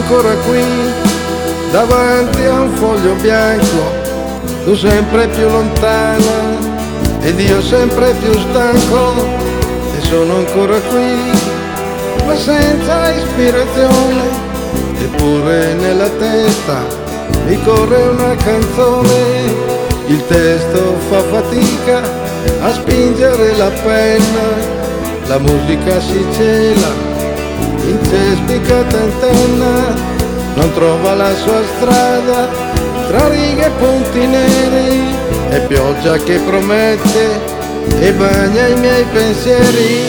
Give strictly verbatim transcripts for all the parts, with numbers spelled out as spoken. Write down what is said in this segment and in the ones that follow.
ancora qui, davanti a un foglio bianco, tu sempre più lontana ed io sempre più stanco, e sono ancora qui, ma senza ispirazione, eppure nella testa mi corre una canzone. Il testo fa fatica a spingere la penna, la musica si cela, incespicata antenna, non trova la sua strada tra righe e punti neri, e pioggia che promette e bagna i miei pensieri.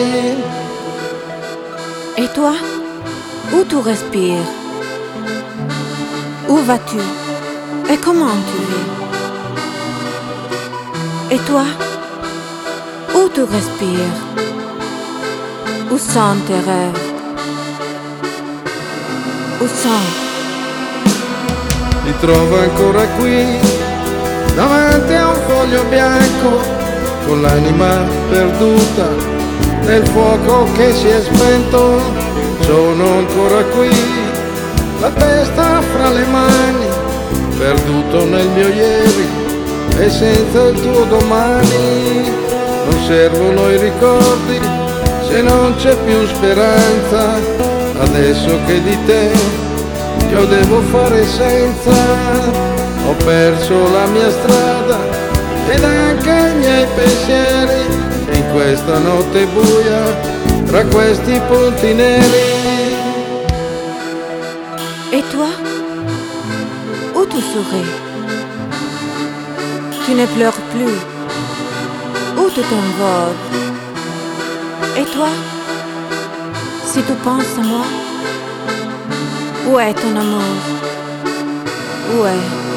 Et toi, où tu respires? Où vas-tu? Et comment tu vis? Et toi, où tu respires? Où sont tes rêves? Où sont? Ti trovo ancora qui, davanti a un foglio bianco, con l'anima perduta nel fuoco che si è spento. Sono ancora qui, la testa fra le mani, perduto nel mio ieri e senza il tuo domani. Non servono i ricordi se non c'è più speranza, adesso che di te io devo fare senza. Ho perso la mia strada ed anche i miei pensieri in questa notte buia, tra questi punti neri. Et toi, où tu souris? Tu ne pleures plus. Où tu t'envoles? Et toi, si tu penses à moi, où est ton amour? Où est